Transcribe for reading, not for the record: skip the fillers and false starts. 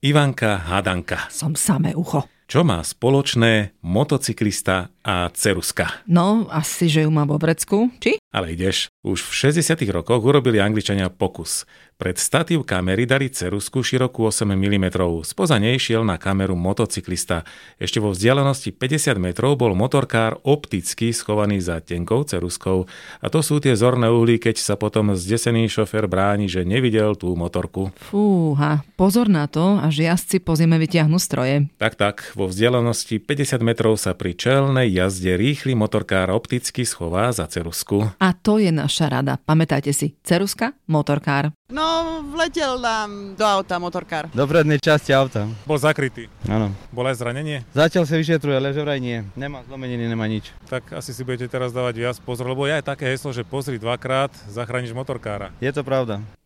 Ivanka Hadanka. Som samé ucho. Čo má spoločné motocyklista a ceruska? No, asi, že ju má vo vrecku, či? Ale ideš, už v 60. rokoch urobili Angličania pokus. Pred statív kamery dali cerusku širokú 8 mm. Spoza nej šiel na kameru motocyklista. Ešte vo vzdialenosti 50 metrov bol motorkár opticky schovaný za tenkou ceruskou. A to sú tie zorné uhly, keď sa potom zdesený šofér bráni, že nevidel tú motorku. Fúha, pozor na to, až jazdci po zime vytiahnu stroje. Tak, vo vzdialenosti 50 metrov sa pri čelnej jazde rýchly motorkár opticky schová za cerusku. A to je naša rada. Pamätajte si, ceruska, motorkár. No, vletel nám do auta motorkár. Do prednej časti auta. Bol zakrytý. Áno. Bol aj zranenie? Zatiaľ sa vyšetruje, ale že vraj nie. Nemá zlomeniny, nemá nič. Tak asi si budete teraz dávať viac pozor, lebo je aj také heslo, že pozri dvakrát, zachrániš motorkára. Je to pravda.